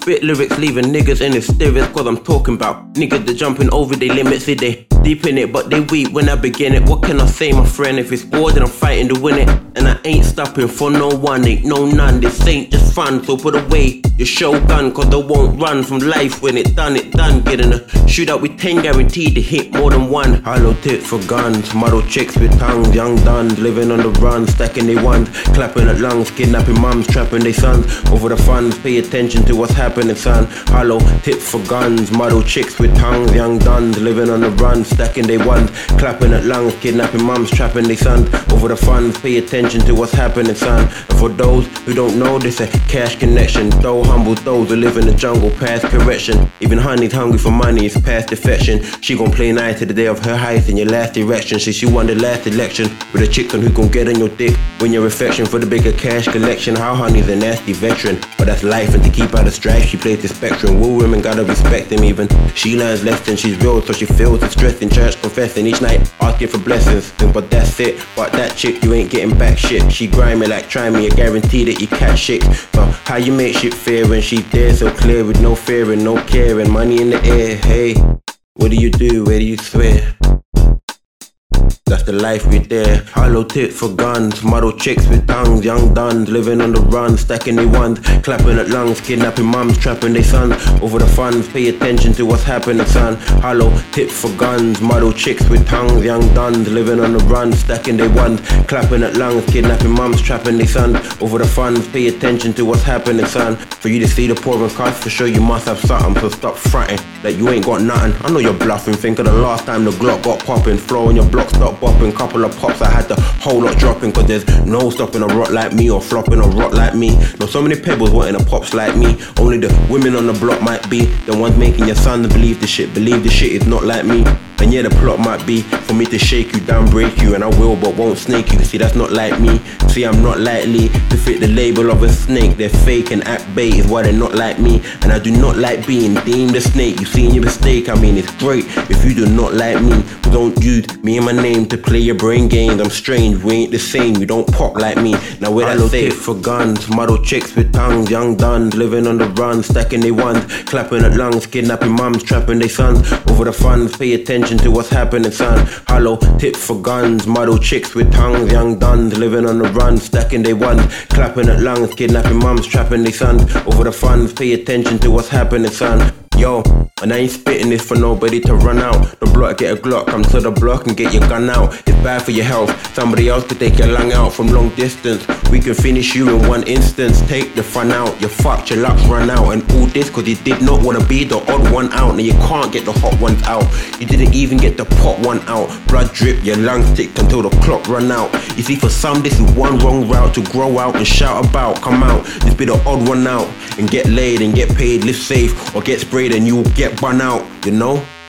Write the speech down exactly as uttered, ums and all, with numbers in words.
spit lyrics leaving niggas in hysterics. Cause I'm talking about niggas that jumping over their limits. See, they deep in it, but they weak when I begin it. What can I say, my friend? If it's war, then I'm fighting to win it. And I ain't stopping for no one, ain't no none. This ain't just fun, so put away your shotgun. Cause I won't run from life when it done, it done. Getting a shootout with ten guaranteed to hit more than one. Hollow tips for guns, model chicks with tongues. Young duns, living on the run, stacking they ones. Clapping at lungs, kidnapping mums, trapping they sons. Over the funds, pay attention to what's happening, son. Hollow tips for guns, model chicks with tongues. Young duns, living on the run, stacking they ones. Clapping at lungs, kidnapping mums, trapping they sons. Over the funds, pay attention to what's happening, son. And for those who don't know, this a cash connection. Though humble those who live in the jungle, past correction. Even honey's hungry for money, it's past affection. She gon' play nice to the day of her highest in your last erection. She she won the last election with a chick on who gon' get on your dick when your affection for the bigger cash collection. How honey's a nasty veteran, but that's life, and to keep out of strife, she plays the spectrum. Woo women gotta respect him even. She learns less than she's real, so she feels the stress in church, confessing each night, asking for blessings. But that's it. But that chick, you ain't getting back shit. She grimy like try me, I guarantee that you catch shit. So how you make shit fair when she there so clear with no fear and no care and money in the air? Hey, what do you do? Where do you swear? That's the life we there. Hollow tips for guns, model chicks with tongues. Young duns, living on the run, stacking they ones. Clapping at lungs, kidnapping mums, trapping they sons. Over the funds, pay attention to what's happening, son. Hollow tips for guns, model chicks with tongues. Young duns, living on the run, stacking they ones. Clapping at lungs, kidnapping mums, trapping they sons. Over the funds, pay attention to what's happening, son. For you to see the poor and cuss, for sure you must have something. So stop fronting that you ain't got nothing. I know you're bluffing. Think of the last time the Glock got popping. Flow on your block, stop bopping. Couple of pops, I had the whole lot dropping. Cause there's no stopping a rock like me or flopping a rock like me. No, so many pebbles wanting a pops like me. Only the women on the block might be the ones making your son to believe the shit. Believe the shit is not like me. And yeah, the plot might be for me to shake you down, break you, and I will but won't snake you. See, that's not like me. See, I'm not likely to fit the label of a snake. They're fake and act bait is why they're not like me. And I do not like being deemed a snake. You seen your mistake, I mean it's great if you do not like me. But don't use me and my name to play your brain games. I'm strange, we ain't the same, you don't pop like me. Now where I tip for guns, model chicks with tongues. Young duns, living on the run, stacking they ones. Clapping at lungs, kidnapping mums, trapping they sons. Over the funds, pay attention to what's happening, son. Hollow tips for guns, model chicks with tongues. Young duns, living on the run, stacking they ones. Clapping at lungs, kidnapping mums, trapping they sons. Over the funds, pay attention to what's happening, son. Yo, and I ain't spitting this for nobody to run out. The block, get a Glock, come to the block and get your gun out. It's bad for your health, somebody else could take your lung out from long distance. We can finish you in one instance, take the fun out. You're fucked, your luck's run out. And all this cause you did not want to be the odd one out. Now you can't get the hot ones out. You didn't even get the pot one out. Blood drip, your lungs ticked until the clock run out. You see, for some this is one wrong route to grow out and shout about. Come out, just be the odd one out and get laid and get paid, live safe or get sprayed and you'll get bun out, you know?